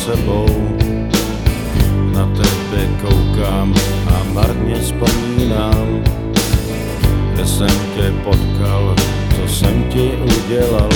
sebou. Na tebe koukám a marně vzpomínám, kde jsem tě potkal, co jsem ti udělal.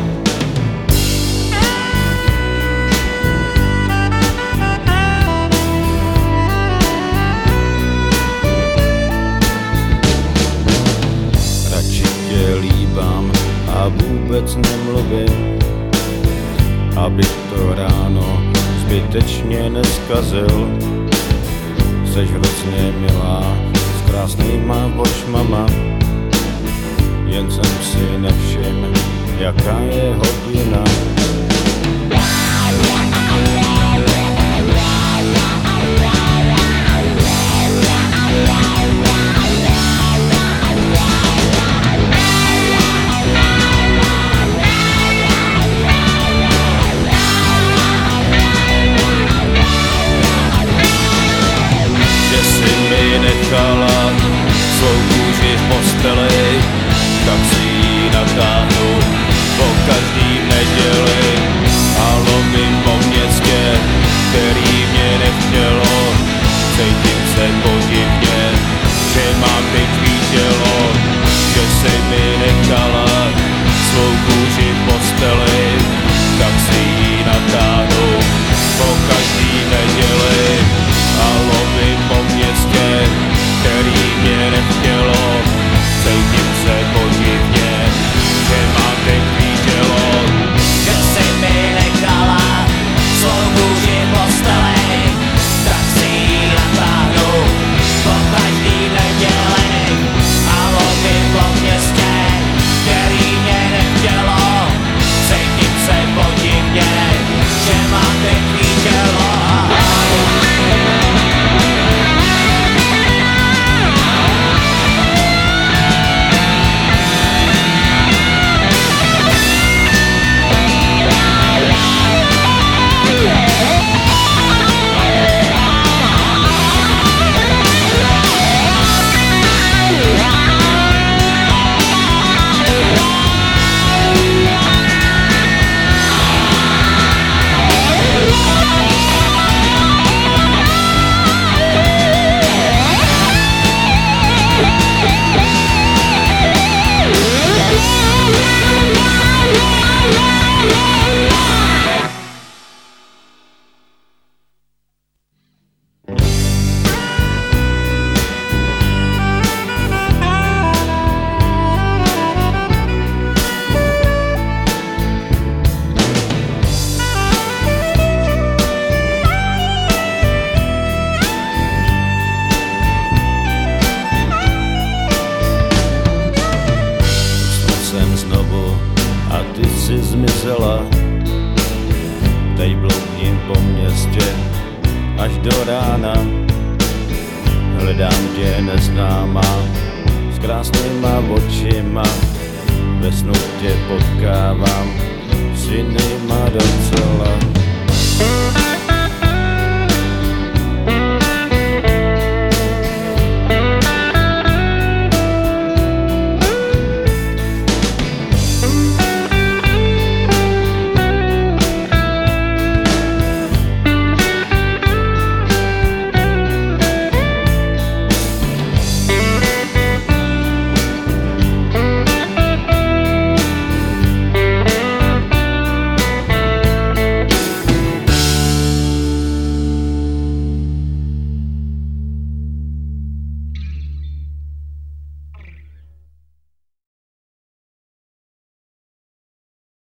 Radši tě líbám a vůbec nemluvím, abych to ráno zbytečně neskazil. Jseš hrozně milá, s krásnýma očmama, jen jsem si nevšiml, jaká je hodina. Nechala svou kůži v posteli, tak si ji natáhnu po každý neděli a lovím po městě, který mě nechtělo. Cítím se podivně, že mám pěkný tělo, že si mi nechala svou kůži v posteli, tak si ji natáhnu po každý neděli a lovím po městě, který mě nechtělo. Cítím se podivně, že mám pěkný tělo, že si mi nechala svou kůži v posteli, tak si ji natáhnu po každý neděli a lovím po městě, který mě nechtělo. Cítím se podivně, že mám pěkný tělo. Znovu a ty si zmizela. Teď bloudím po městě až do rána. Hledám tě neznámá s krásnýma očima. Ve snu tě potkávám s jinýma docela.